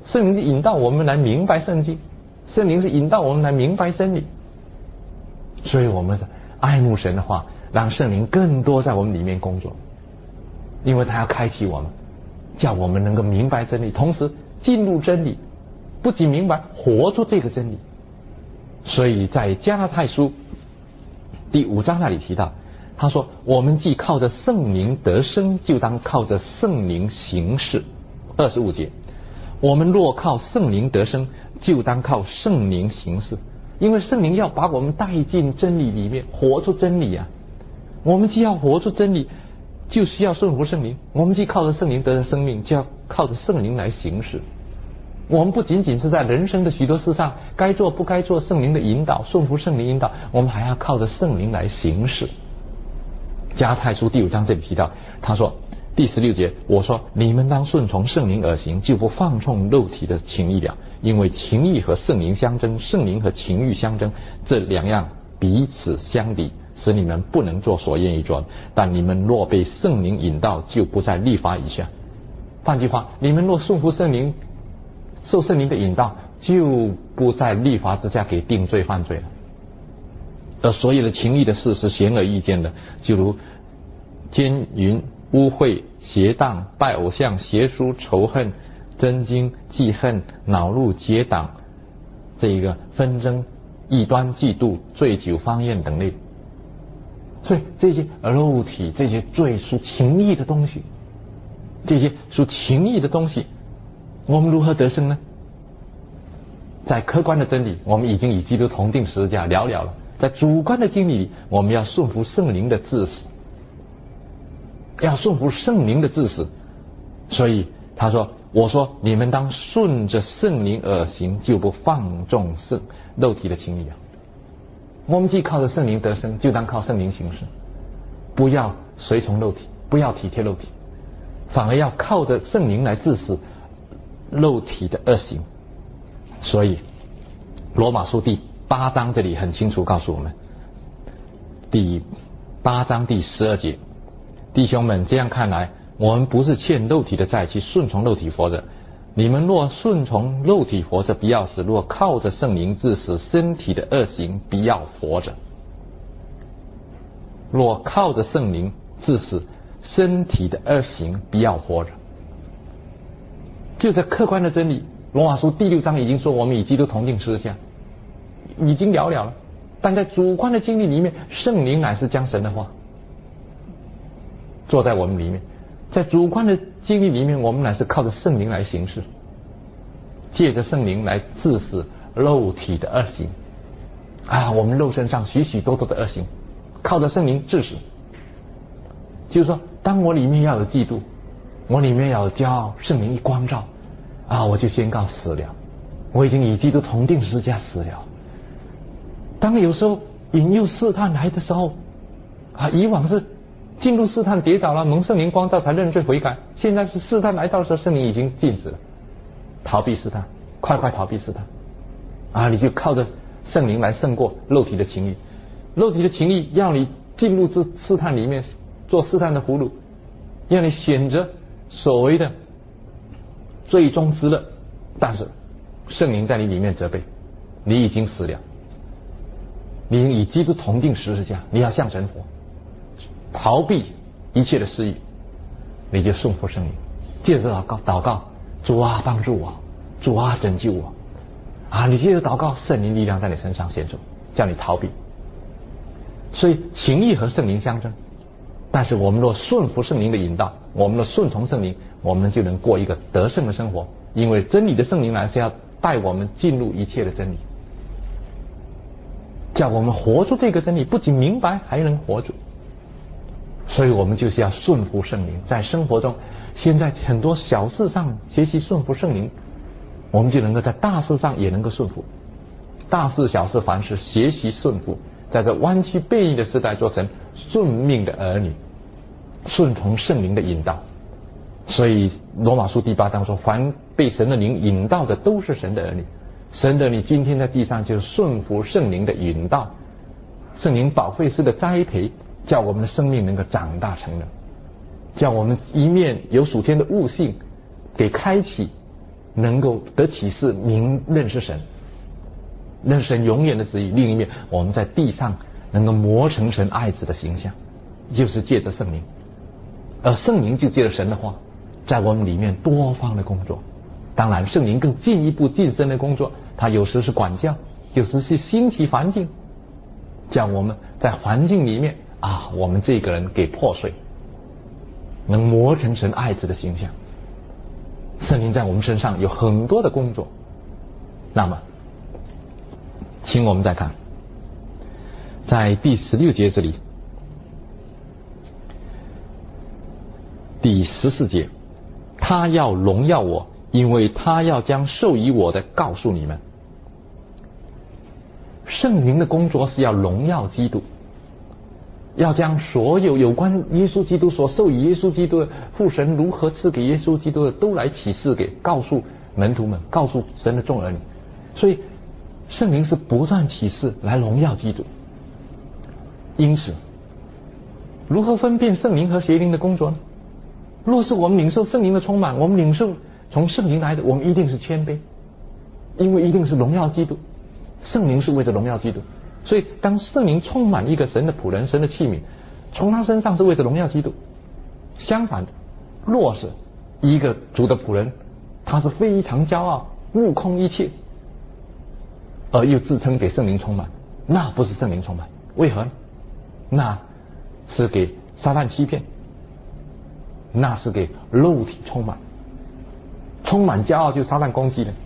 圣灵是引导我们来明白圣经，圣灵是引导我们来明白真理。所以我们爱慕神的话，让圣灵更多在我们里面工作，因为他要开启我们，叫我们能够明白真理，同时进入真理，不仅明白，活出这个真理。所以在加拉太书第5章那里提到，他说我们既靠着圣灵得生，就当靠着圣灵行事。25节，我们若靠圣灵得生，就当靠圣灵行事。因为圣灵要把我们带进真理里面，活出真理啊。我们既要活出真理，就需要顺服圣灵。我们既靠着圣灵得着生命，就要靠着圣灵来行事。我们不仅仅是在人生的许多事上该做不该做，圣灵的引导，顺服圣灵引导，我们还要靠着圣灵来行事。加拉太书第5章这里提到，他说第16节，我说你们当顺从圣灵而行，就不放纵肉体的情意了。因为情意和圣灵相争，圣灵和情欲相争，这两样彼此相敌，使你们不能做所愿意做。但你们若被圣灵引导，就不在律法以下。换句话，你们若顺服圣灵，受圣灵的引导，就不在律法之下给定罪犯罪了。而所有的情欲的事是显而易见的，就如奸淫、污秽、邪荡、拜偶像、邪书、仇恨、争竞、记恨、恼怒、结党，这一个纷争、异端、嫉妒、醉酒、方言等类。所以这些肉体，这些罪属情欲的东西，这些属情欲的东西，我们如何得胜呢？在客观的真理，我们已经与基督同定十字架，了了。在主观的经历里，我们要顺服圣灵的指示，要顺服圣灵的指示。所以他说，我说你们当顺着圣灵而行，就不放纵肉体的情欲啊。我们既靠着圣灵得生，就当靠圣灵行事，不要随从肉体，不要体贴肉体，反而要靠着圣灵来治死肉体的恶行。所以罗马书第8章这里很清楚告诉我们，第8章第12节，弟兄们，这样看来，我们不是欠肉体的债，去顺从肉体活着。你们若顺从肉体活着，必要死；若靠着圣灵治死身体的恶行，必要活着。若靠着圣灵治死身体的恶行，必要活着。就在客观的真理，罗马书第6章已经说，我们与基督同定十字架，已经了了。但在主观的经历里面，圣灵乃是将神的话坐在我们里面，在主观的经历里面，我们乃是靠着圣灵来行事，借着圣灵来治死肉体的恶行啊！我们肉身上许许多多的恶行，靠着圣灵治死。就是说，当我里面要有嫉妒，我里面要有骄傲，圣灵一光照啊，我就宣告死了，我已经与基督同定十字架死了。当有时候引诱试探来的时候啊，以往是进入试探跌倒了，蒙圣灵光照才认罪悔改，现在是试探来到的时候，圣灵已经禁止了，逃避试探，快逃避试探啊！你就靠着圣灵来胜过肉体的情欲，肉体的情欲要你进入这试探里面做试探的俘虏，要你选择所谓的最终之乐，但是圣灵在你里面责备，你已经死了，你已经与基督同定十字架，你要向神活，逃避一切的私欲，你就顺服圣灵，接着祷告，主啊帮助我，主啊拯救我啊！你接着祷告，圣灵力量在你身上显出，叫你逃避。所以情欲和圣灵相争，但是我们若顺服圣灵的引导，我们若顺从圣灵，我们就能过一个得胜的生活。因为真理的圣灵来是要带我们进入一切的真理，叫我们活出这个真理，不仅明白还能活出。所以我们就是要顺服圣灵，在生活中，现在很多小事上学习顺服圣灵，我们就能够在大事上也能够顺服。大事小事凡事学习顺服，在这弯曲悖逆的时代做成顺命的儿女，顺从圣灵的引导。所以罗马书第8章说，凡被神的灵引导的都是神的儿女。神的儿女今天在地上就是顺服圣灵的引导，圣灵保惠师的栽培，叫我们的生命能够长大成人，叫我们一面有属天的悟性给开启， 能够得启示，认识神，认识神永远的旨意；另一面，我们在地上能够磨成神爱子的形象，就是借着圣灵，而圣灵就借着神的话，在我们里面多方的工作。当然，圣灵更进一步晋升的工作，它有时是管教，有时是兴起环境，将我们在环境里面我们这个人给破碎，能磨成神爱子的形象。圣灵在我们身上有很多的工作。那么请我们再看在第16节这里，第14节，他要荣耀我，因为他要将授予我的告诉你们。圣灵的工作是要荣耀基督，要将所有有关耶稣基督所授予耶稣基督的父神如何赐给耶稣基督的都来启示给告诉门徒们，告诉神的众儿女。所以圣灵是不断启示来荣耀基督。因此如何分辨圣灵和邪灵的工作呢？若是我们领受圣灵的充满，我们领受从圣灵来的，我们一定是谦卑，因为一定是荣耀基督。圣灵是为了荣耀基督，所以当圣灵充满一个神的仆人，神的器皿，从他身上是为了荣耀基督。相反的，若是一个主的仆人，他是非常骄傲，目空一切，而又自称给圣灵充满，那不是圣灵充满。为何呢？那是给撒旦欺骗，那是给肉体充满。充满骄傲就撒旦攻击了。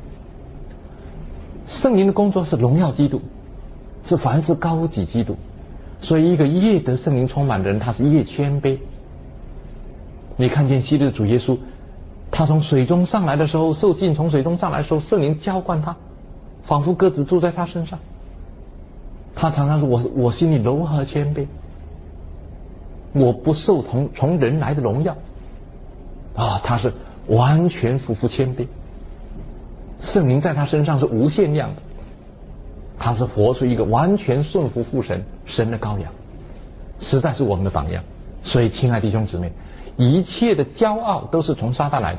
圣灵的工作是荣耀基督，是凡事高举基督。所以一个越得圣灵充满的人，他是越谦卑。你看见昔日主耶稣，他从水中上来的时候，受浸从水中上来的时候，圣灵浇灌他，仿佛鸽子住在他身上。他常常说我心里柔和谦卑，我不受从人来的荣耀他是完全服谦卑。圣灵在他身上是无限量的，他是活出一个完全顺服父神的羔羊，实在是我们的榜样。所以亲爱弟兄姊妹，一切的骄傲都是从撒旦来的。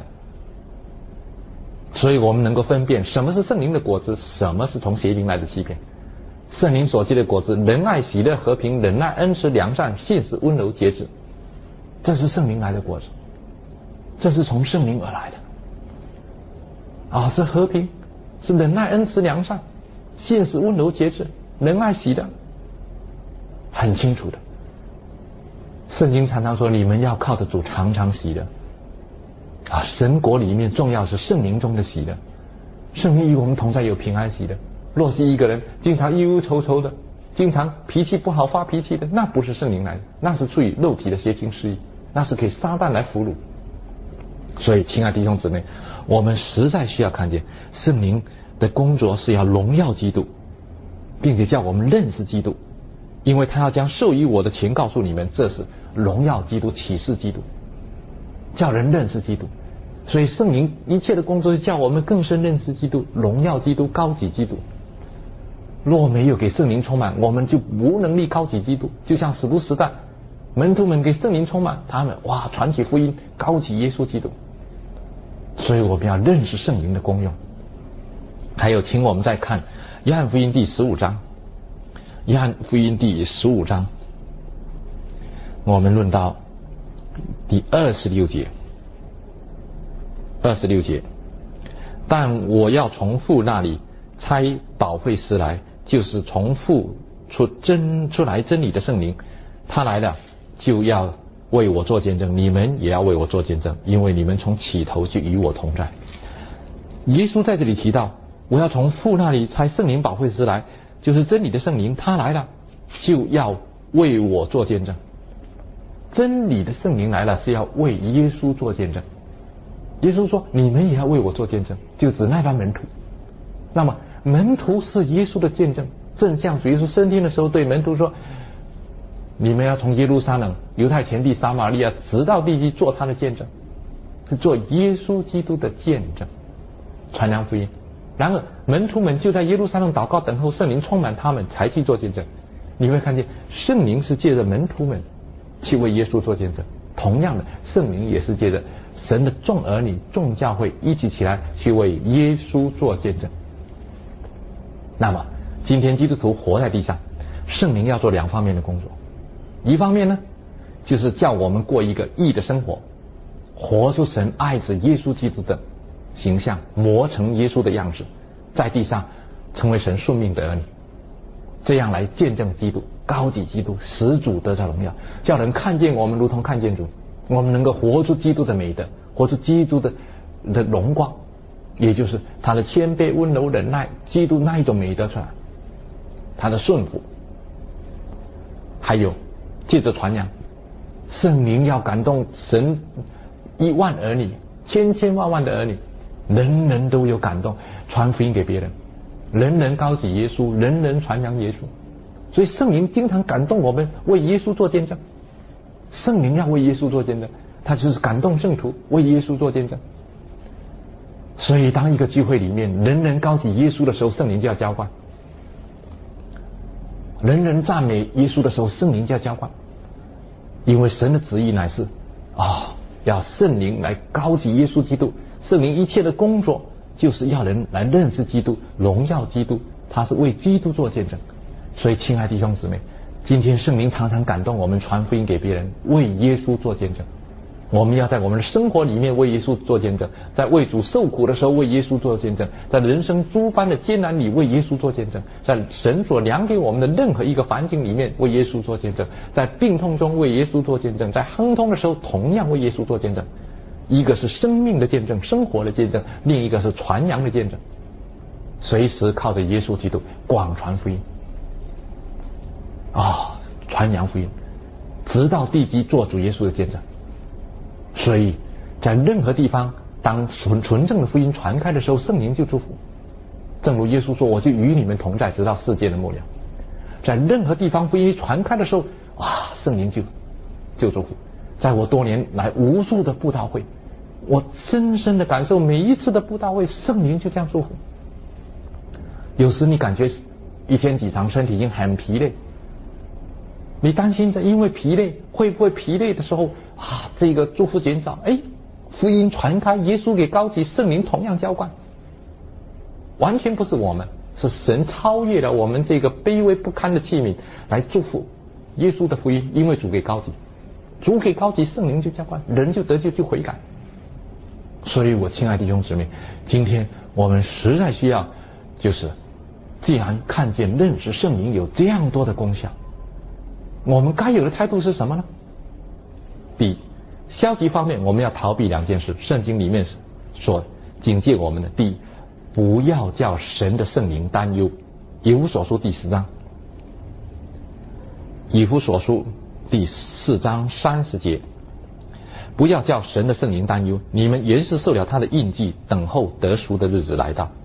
所以我们能够分辨什么是圣灵的果子，什么是从邪灵来的欺骗。圣灵所结的果子，仁爱、喜乐、和平、忍耐、恩慈、良善、信实、温柔、节制，这是圣灵来的果子，这是从圣灵而来的是和平，是忍耐、恩慈、良善、信实、温柔、节制、仁爱、喜乐，很清楚的。圣经常常说，你们要靠着主常常喜乐神国里面重要是圣灵中的喜乐。圣灵与我们同在，有平安喜乐。若是一个人经常忧忧愁愁的，经常脾气不好，发脾气的，那不是圣灵来的，那是出于肉体的邪情私欲，那是给撒旦来俘虏。所以亲爱弟兄姊妹，我们实在需要看见圣灵的工作是要荣耀基督，并且叫我们认识基督，因为他要将授予我的情告诉你们，这是荣耀基督，启示基督，叫人认识基督。所以圣灵一切的工作是叫我们更深认识基督，荣耀基督，高举基督。若没有给圣灵充满，我们就无能力高举基督。就像使徒时代门徒们给圣灵充满，他们传起福音，高举耶稣基督。所以我们要认识圣灵的功用。还有请我们再看约翰福音第15章，约翰福音第15章，我们论到第26节。但我要从父那里差保惠师来，就是从父出来真理的圣灵，他来了就要为我做见证，你们也要为我做见证，因为你们从起头就与我同在。耶稣在这里提到，我要从父那里差圣灵保惠师来，就是真理的圣灵，他来了就要为我做见证。真理的圣灵来了是要为耶稣做见证。耶稣说你们也要为我做见证，就指那班门徒。那么门徒是耶稣的见证，正像主耶稣升天的时候对门徒说，你们要从耶路撒冷、犹太全地、撒玛利亚直到地极做他的见证，是做耶稣基督的见证，传扬福音。然而门徒们就在耶路撒冷祷告等候圣灵充满他们，才去做见证。你会看见圣灵是借着门徒们去为耶稣做见证，同样的圣灵也是借着神的众儿女、众教会一起起来去为耶稣做见证。那么今天基督徒活在地上，圣灵要做两方面的工作。一方面呢，就是叫我们过一个义的生活，活出神爱子耶稣基督的形象，磨成耶稣的样子，在地上成为神顺命的儿女，这样来见证基督，高举基督，使主得着荣耀，叫人看见我们如同看见主。我们能够活出基督的美德，活出基督的荣光，也就是他的谦卑、温柔、忍耐，基督那一种美德出来，他的顺服。还有借着传扬，圣灵要感动神1万儿女，千千万万的儿女，人人都有感动，传福音给别人，人人高举耶稣，人人传扬耶稣。所以圣灵经常感动我们为耶稣做见证。圣灵要为耶稣做见证，他就是感动圣徒为耶稣做见证。所以当一个聚会里面人人高举耶稣的时候，圣灵就要浇灌；人人赞美耶稣的时候，圣灵就要浇灌。因为神的旨意乃是要圣灵来高举耶稣基督，圣灵一切的工作就是要人来认识基督，荣耀基督，他是为基督做见证。所以亲爱的弟兄姊妹，今天圣灵常常感动我们传福音给别人，为耶稣做见证。我们要在我们的生活里面为耶稣做见证，在为主受苦的时候为耶稣做见证，在人生诸般的艰难里为耶稣做见证，在神所量给我们的任何一个环境里面为耶稣做见证，在病痛中为耶稣做见证，在亨通的时候同样为耶稣做见证。一个是生命的见证，生活的见证，另一个是传扬的见证。随时靠着耶稣基督广传福音传扬福音，直到地极做主耶稣的见证。所以在任何地方，当纯正的福音传开的时候，圣灵就祝福。正如耶稣说，我就与你们同在，直到世界的末了。在任何地方福音传开的时候，圣灵就祝福。在我多年来无数的布道会，我深深的感受，每一次的布道会，圣灵就这样祝福。有时你感觉一天几场身体已经很疲累，你担心着因为疲累，会不会疲累的时候这个祝福减少？福音传开，耶稣给高举，圣灵同样浇灌。完全不是我们，是神超越了我们这个卑微不堪的器皿来祝福耶稣的福音。因为主给高举，主给高举，圣灵就浇灌，人就得救，就悔改。所以我亲爱的弟兄姊妹，今天我们实在需要，就是既然看见认识圣灵有这样多的功效，我们该有的态度是什么呢？第一，消极方面我们要逃避2件事，圣经里面所警戒我们的。第一，不要叫神的圣灵担忧，以弗所书第10章，以弗所书第4章30节，不要叫神的圣灵担忧，你们原是受了他的印记，等候得赎的日子来到。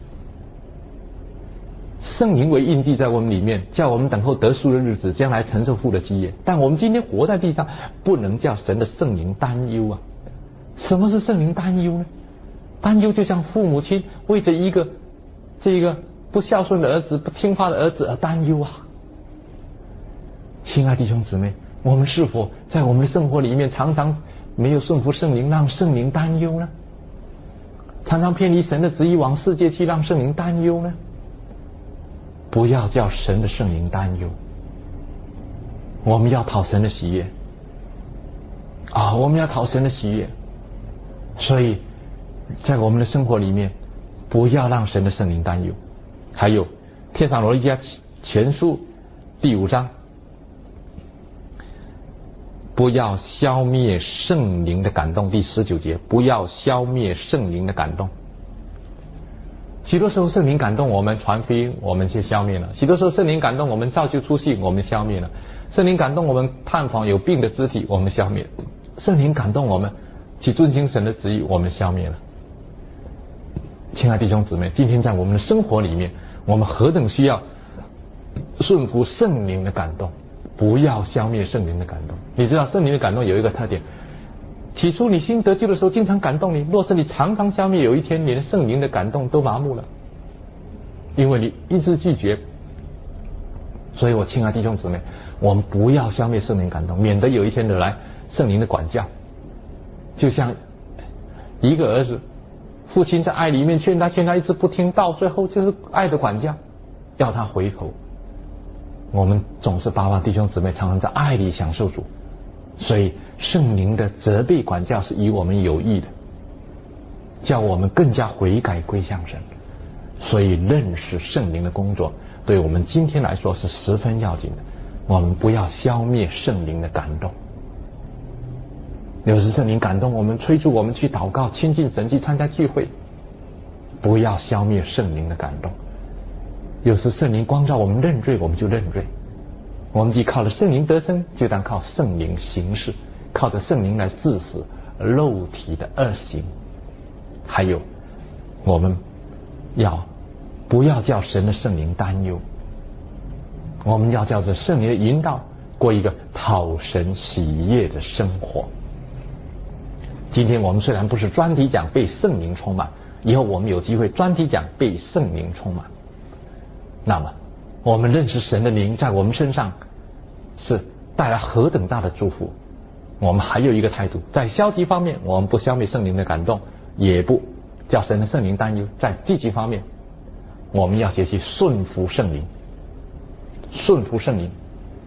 圣灵为印记在我们里面，叫我们等候得赎的日子，将来承受父的基业。但我们今天活在地上，不能叫神的圣灵担忧啊！什么是圣灵担忧呢？担忧就像父母亲为着这个不孝顺的儿子、不听话的儿子而担忧啊！亲爱的弟兄姊妹，我们是否在我们的生活里面常常没有顺服圣灵，让圣灵担忧呢？常常偏离神的旨意往世界去，让圣灵担忧呢？不要叫神的圣灵担忧，我们要讨神的喜悦我们要讨神的喜悦。所以在我们的生活里面，不要让神的圣灵担忧。还有帖撒罗尼迦前书第5章，不要消灭圣灵的感动，第19节，不要消灭圣灵的感动。许多时候圣灵感动我们传福音，我们却消灭了；许多时候圣灵感动我们造就出信，我们消灭了；圣灵感动我们探访有病的肢体，我们消灭了；圣灵感动我们去遵行神的旨意，我们消灭了。亲爱的弟兄姊妹，今天在我们的生活里面，我们何等需要顺服圣灵的感动，不要消灭圣灵的感动。你知道圣灵的感动有一个特点，起初你新得救的时候经常感动你，若是你常常消灭，有一天你的圣灵的感动都麻木了，因为你一直拒绝。所以我亲爱的弟兄姊妹，我们不要消灭圣灵感动，免得有一天惹来圣灵的管教。就像一个儿子，父亲在爱里面劝他一直不听，到最后就是爱的管教，要他回头。我们总是巴望弟兄姊妹常常在爱里享受主，所以圣灵的责备管教是以我们有益的，叫我们更加悔改归向神。所以认识圣灵的工作对我们今天来说是十分要紧的。我们不要消灭圣灵的感动。有时圣灵感动我们，催促我们去祷告、亲近神、去参加聚会，不要消灭圣灵的感动。有时圣灵光照我们认罪，我们就认罪。我们既靠着圣灵得生，就当靠圣灵行事，靠着圣灵来治死肉体的恶行。还有，我们不要叫神的圣灵担忧，我们要叫着圣灵的引导，过一个讨神喜悦的生活。今天我们虽然不是专题讲被圣灵充满，以后我们有机会专题讲被圣灵充满。那么我们认识神的灵在我们身上是带来何等大的祝福。我们还有一个态度，在消极方面我们不消灭圣灵的感动，也不叫神的圣灵担忧。在积极方面，我们要学习顺服圣灵。顺服圣灵，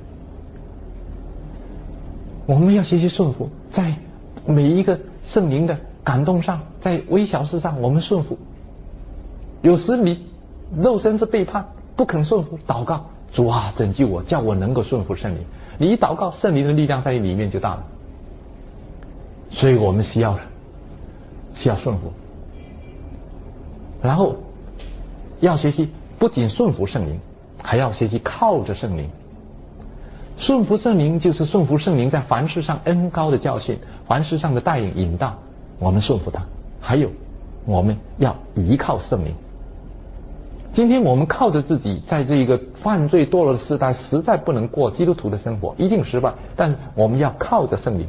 我们要学习顺服，在每一个圣灵的感动上，在微小事上我们顺服。有时你肉身是背叛，不肯顺服，祷告主啊拯救我，叫我能够顺服圣灵。你一祷告，圣灵的力量在你里面就大了。所以我们需要顺服，然后要学习不仅顺服圣灵，还要学习靠着圣灵。顺服圣灵就是顺服圣灵在凡事上恩高的教训，凡事上的带领引导，我们顺服他。还有我们要依靠圣灵。今天我们靠着自己，在这个犯罪堕落的时代，实在不能过基督徒的生活，一定失败。但是我们要靠着圣灵，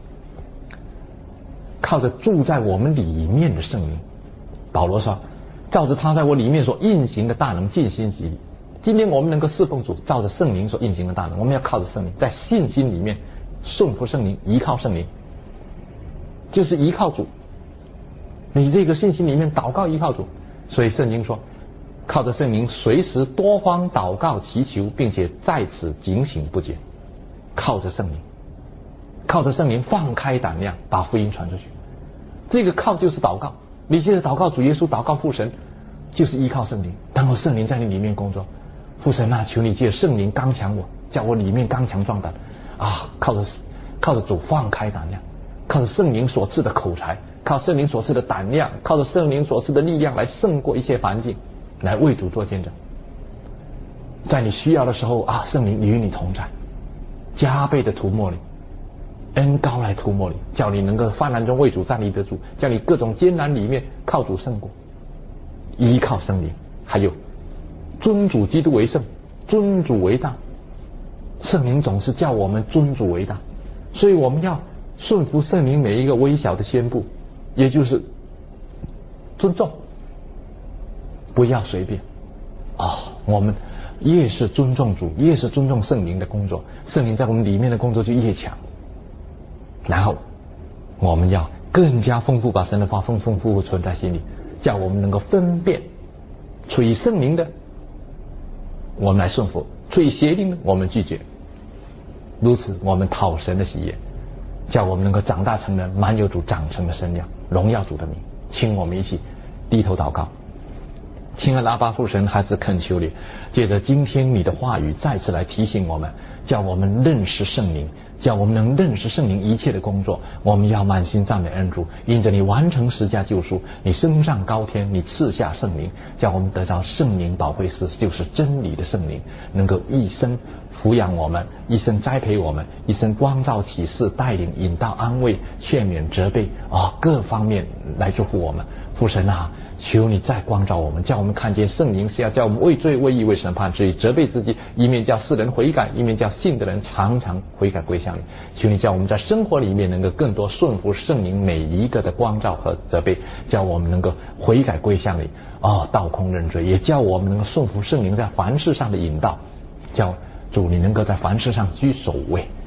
靠着住在我们里面的圣灵。保罗说，照着他在我里面所运行的大能尽心竭力。今天我们能够侍奉主，照着圣灵所运行的大能，我们要靠着圣灵，在信心里面顺服圣灵，依靠圣灵，就是依靠主。你这个信心里面祷告依靠主，所以圣经说，靠着圣灵随时多方祷告祈求，并且在此警醒不绝。靠着圣灵，靠着圣灵放开胆量，把福音传出去。这个靠就是祷告，你现在祷告主耶稣，祷告父神，就是依靠圣灵。当圣灵在你里面工作，父神啊，求你借圣灵刚强我，叫我里面刚强壮胆啊！靠着主放开胆量，靠着圣灵所赐的口才，靠圣灵所赐的胆量，靠着圣灵所赐的力量来胜过一切环境，来为主做见证。在你需要的时候啊，圣灵与你同在，加倍的涂抹你，恩膏来涂抹你，叫你能够患难中为主站立得住，叫你各种艰难里面靠主胜过。依靠圣灵，还有尊主基督为圣，尊主为大。圣灵总是叫我们尊主为大，所以我们要顺服圣灵每一个微小的宣布，也就是尊重，不要随便我们越是尊重主，越是尊重圣灵的工作，圣灵在我们里面的工作就越强。然后我们要更加丰富，把神的话丰丰富富存在心里，叫我们能够分辨出于圣灵的我们来顺服，出于邪灵的我们拒绝。如此我们讨神的喜悦，叫我们能够长大成人，满有主长成的身量，荣耀主的名。请我们一起低头祷告。亲爱的阿爸父神，孩子恳求你，借着今天你的话语再次来提醒我们，叫我们认识圣灵，叫我们能认识圣灵一切的工作。我们要满心赞美恩主，因着你完成十架救赎，你升上高天，你赐下圣灵，叫我们得到圣灵保惠师，就是真理的圣灵，能够一生抚养我们，一生栽培我们，一生光照启示带领引导安慰劝勉责备各方面来祝福我们。父神啊，求你再光照我们，叫我们看见圣灵是要叫我们为罪为义为审判，至于责备自己，一面叫世人悔改，一面叫信的人常常悔改归向你。求你叫我们在生活里面能够更多顺服圣灵每一个的光照和责备，叫我们能够悔改归向你倒空认罪，也叫我们能够顺服圣灵在凡事上的引导，叫主你能够在凡事上居首位。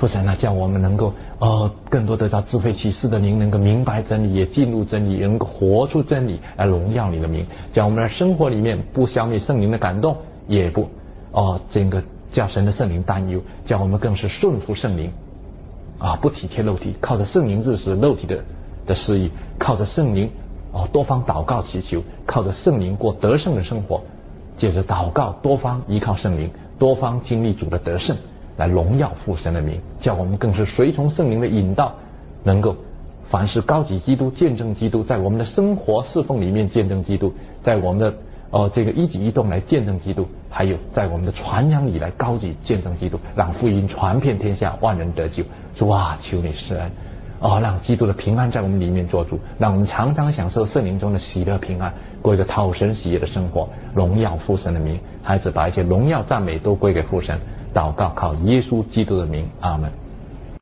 父神啊，叫我们能够更多得到智慧启示的灵，能够明白真理，也进入真理，也能够活出真理来荣耀你的名。叫我们的生活里面不消灭圣灵的感动，也不这个叫神的圣灵担忧，叫我们更是顺服圣灵不体贴肉体，靠着圣灵治死肉体的失意，靠着圣灵多方祷告祈求，靠着圣灵过得胜的生活，借着祷告多方依靠圣灵，多方经历主的得胜，来荣耀父神的名。叫我们更是随从圣灵的引导，能够凡是高举基督，见证基督，在我们的生活侍奉里面见证基督，在我们的这个一举一动来见证基督，还有在我们的传扬里来高举见证基督，让福音传遍天下，万人得救。主啊，求你施恩让基督的平安在我们里面做主，让我们常常享受圣灵中的喜乐平安，过一个讨神喜悦的生活，荣耀父神的名。孩子把一些荣耀赞美都归给父神，祷告靠耶稣基督的名，阿们。